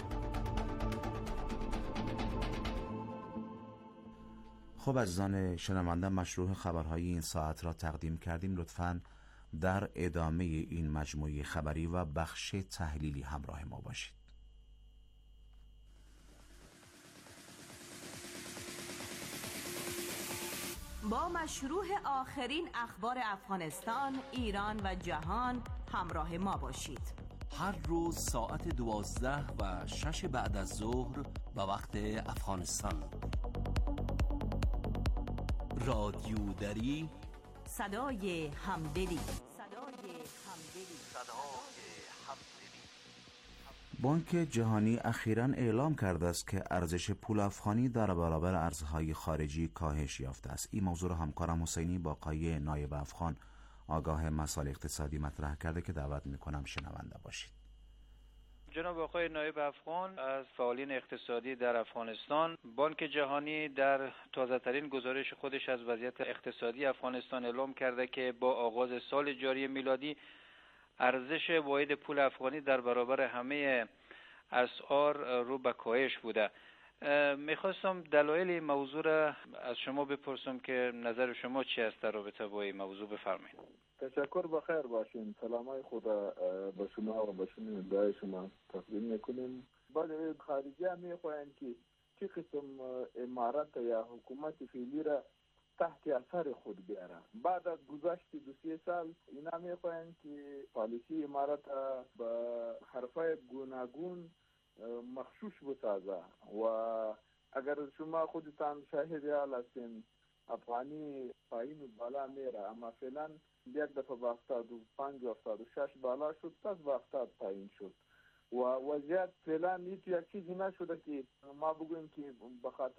Speaker 17: خب عزیزان شنونده، مشروع خبرهای این ساعت را تقدیم کردیم. لطفاً در ادامه این مجموعه خبری و بخش تحلیلی همراه ما باشید.
Speaker 5: با مشروع آخرین اخبار افغانستان، ایران و جهان همراه ما باشید.
Speaker 1: هر روز ساعت دوازده و شش بعد از ظهر به وقت افغانستان. رادیو دری،
Speaker 5: صدای همدلی. صدای همدلی.
Speaker 17: بانک جهانی اخیراً اعلام کرده است که ارزش پول افغانی در برابر ارزهای خارجی کاهش یافته است. این موضوع را همکارم حسینی با آقای نایب افغان آگاه مسائل اقتصادی مطرح کرده که دعوت میکنم شنونده باشید.
Speaker 2: جناب آقای نایب افغان از فعالین اقتصادی در افغانستان، بانک جهانی در تازه‌ترین گزارش خودش از وضعیت اقتصادی افغانستان اعلام کرده که با آغاز سال جاری میلادی ارزش واحد پول افغانی در برابر همه اسعار رو به کاهش بوده. میخواستم دلایل این موضوع را از شما بپرسم که نظر شما چی است در رابطه با این موضوع، بفرمایید.
Speaker 23: تشکر، بخیر باشین. سلامای خدا به شما و به شنونده‌های شما تقدیم میکنیم. بله، خارجی هم میخواهند که چه قسم امارت یا حکومت فعلی را تحت اثر خود بیاره. بعد از گذشت دو سه سال اینا میخواهند که پالیسی امارت به حرفای گوناگون مخشوش بسازه و اگر شما خودتان شاهد حال هستین افغانی پایین و بالا میره، اما فعلا یک دفعه به هفتاد و پنج و هفتاد و شش بالا شد، پس به هفتاد پایین شد و وضعیت فعلا هیچ یک چیزی نشده که ما بگوییم که به خاطر